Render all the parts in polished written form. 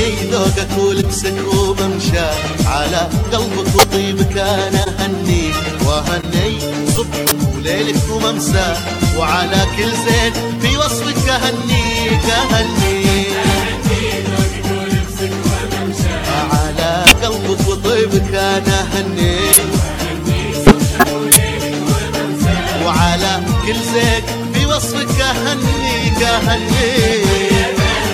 هني ذوقك ولبسك وممشاك، على قلبك وطيبك انا هنيك وهني صبح وليلك وممساك، وعلى كل زين في وصفك اهنيك اهنيك. على قلبك وطيبك انا هنيك وعلى كل زين في وصفك اهنيك اهنيك.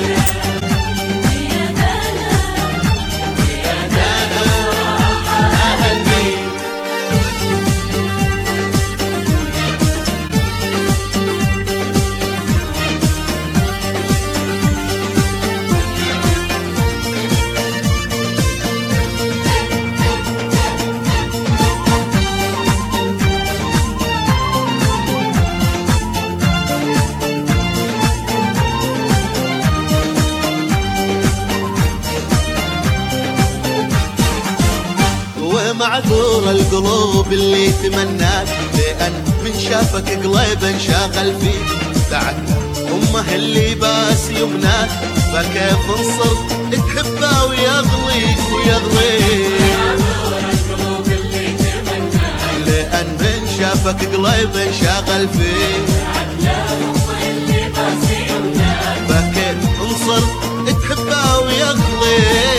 معذور القلوب اللي تمناك، لأن من شافك قلبه انشغل فيك، دعك أمه اللي باس يمناك، فكيف انصرت تحبه ويغليك ويغليك. معذور القلوب اللي تمناك، لأن من شافك قلبه انشغل فيك، دعك أمه اللي باس يمناك، فكيف انصرت تحبه ويغليك.